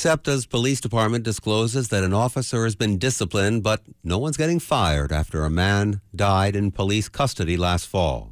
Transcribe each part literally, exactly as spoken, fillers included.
SEPTA's police department discloses that an officer has been disciplined, but no one's getting fired after a man died in police custody last fall.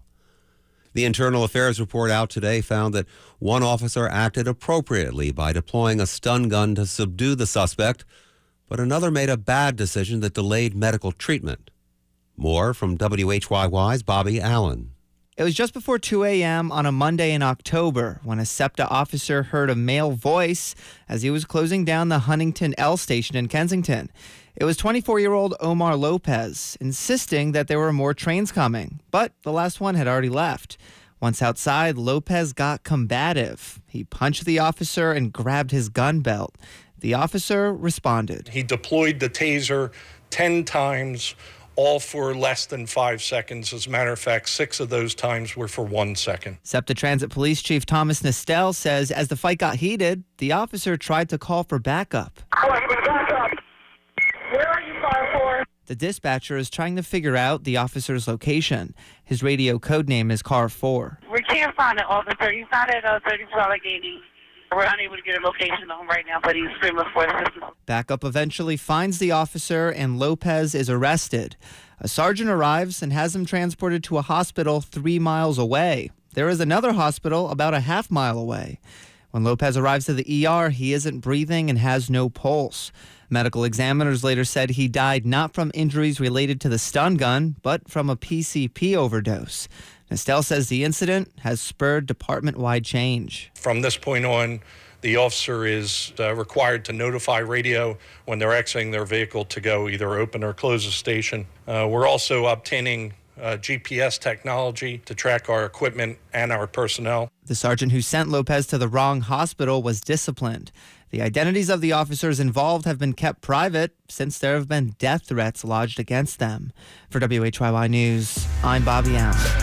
The Internal Affairs report out today found that one officer acted appropriately by deploying a stun gun to subdue the suspect, but another made a bad decision that delayed medical treatment. More from W H Y Y's Bobby Allen. It was just before two a.m. on a Monday in October when a SEPTA officer heard a male voice as he was closing down the Huntington L station in Kensington. It was twenty-four-year-old Omar Lopez, insisting that there were more trains coming, but the last one had already left. Once outside, Lopez got combative. He punched the officer and grabbed his gun belt. The officer responded. He deployed the taser ten times, all for less than five seconds. As a matter of fact, six of those times were for one second. SEPTA Transit Police Chief Thomas Nestel says as the fight got heated, the officer tried to call for backup. Backup. Where are you calling for? The dispatcher is trying to figure out the officer's location. His radio code name is Car four. We can't find an officer. He's not at uh, thirty-two Allegheny. We're unable to get a location on him right now, but he's screaming for assistance. Backup eventually finds the officer and Lopez is arrested. A sergeant arrives and has him transported to a hospital three miles away. There is another hospital about a half mile away. When Lopez arrives at the E R, he isn't breathing and has no pulse. Medical examiners later said he died not from injuries related to the stun gun, but from a P C P overdose. Nestel says the incident has spurred department-wide change. From this point on, the officer is uh, required to notify radio when they're exiting their vehicle to go either open or close the station. Uh, we're also obtaining uh, G P S technology to track our equipment and our personnel. The sergeant who sent Lopez to the wrong hospital was disciplined. The identities of the officers involved have been kept private since there have been death threats lodged against them. For W H Y Y News, I'm Bobby Allen.